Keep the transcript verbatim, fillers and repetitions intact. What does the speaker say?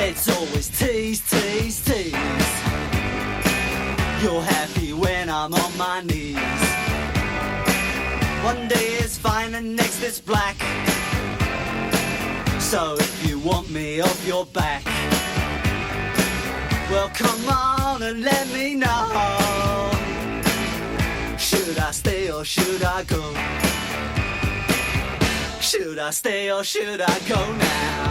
It's always tease, tease, tease. You're happy when I'm on my knees. One day is fine and next it's black. So if you want me off your back, well come on and let me know. Should I stay or should I go? Should I stay or should I go now?